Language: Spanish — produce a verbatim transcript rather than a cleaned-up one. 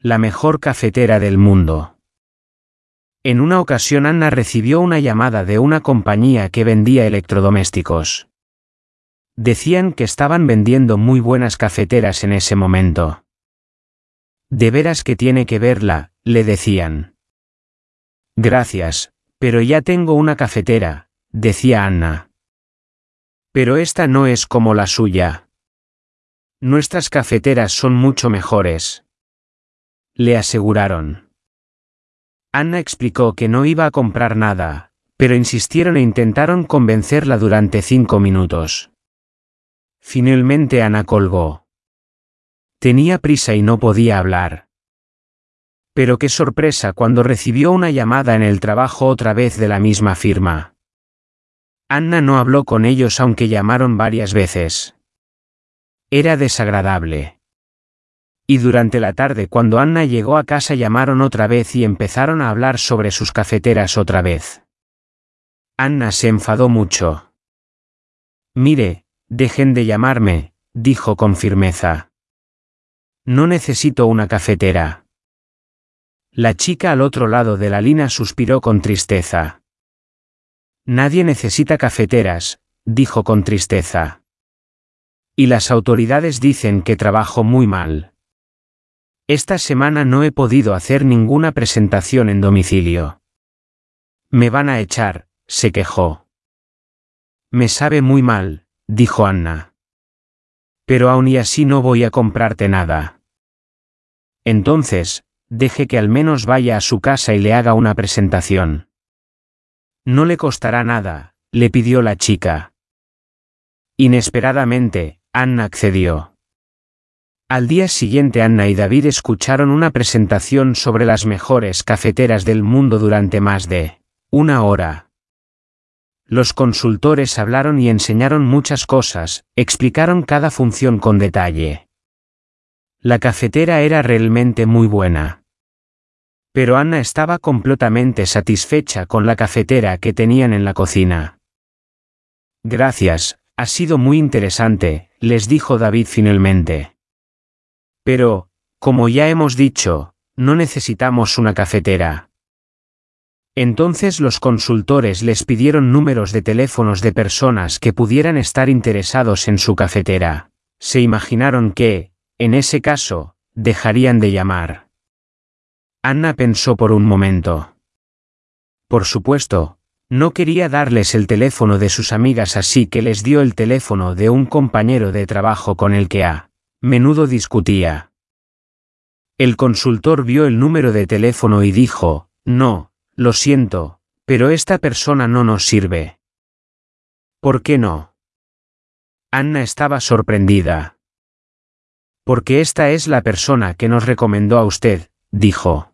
La mejor cafetera del mundo. En una ocasión Anna recibió una llamada de una compañía que vendía electrodomésticos. Decían que estaban vendiendo muy buenas cafeteras en ese momento. De veras que tiene que verla, le decían. Gracias, pero ya tengo una cafetera, decía Anna. Pero esta no es como la suya. Nuestras cafeteras son mucho mejores, le aseguraron. Anna explicó que no iba a comprar nada, pero insistieron e intentaron convencerla durante cinco minutos. Finalmente Anna colgó. Tenía prisa y no podía hablar. Pero qué sorpresa cuando recibió una llamada en el trabajo otra vez de la misma firma. Anna no habló con ellos aunque llamaron varias veces. Era desagradable. Y durante la tarde cuando Anna llegó a casa llamaron otra vez y empezaron a hablar sobre sus cafeteras otra vez. Anna se enfadó mucho. Mire, dejen de llamarme, dijo con firmeza. No necesito una cafetera. La chica al otro lado de la línea suspiró con tristeza. Nadie necesita cafeteras, dijo con tristeza. Y las autoridades dicen que trabajo muy mal. Esta semana no he podido hacer ninguna presentación en domicilio. Me van a echar, se quejó. Me sabe muy mal, dijo Anna. Pero aún y así no voy a comprarte nada. Entonces, deje que al menos vaya a su casa y le haga una presentación. No le costará nada, le pidió la chica. Inesperadamente, Anna accedió. Al día siguiente Anna y David escucharon una presentación sobre las mejores cafeteras del mundo durante más de una hora. Los consultores hablaron y enseñaron muchas cosas, explicaron cada función con detalle. La cafetera era realmente muy buena. Pero Anna estaba completamente satisfecha con la cafetera que tenían en la cocina. Gracias, ha sido muy interesante, les dijo David finalmente. Pero, como ya hemos dicho, no necesitamos una cafetera. Entonces los consultores les pidieron números de teléfonos de personas que pudieran estar interesados en su cafetera. Se imaginaron que, en ese caso, dejarían de llamar. Anna pensó por un momento. Por supuesto, no quería darles el teléfono de sus amigas, así que les dio el teléfono de un compañero de trabajo con el que a menudo discutía. El consultor vio el número de teléfono y dijo, no, lo siento, pero esta persona no nos sirve. ¿Por qué no? Anna estaba sorprendida. Porque esta es la persona que nos recomendó a usted, dijo.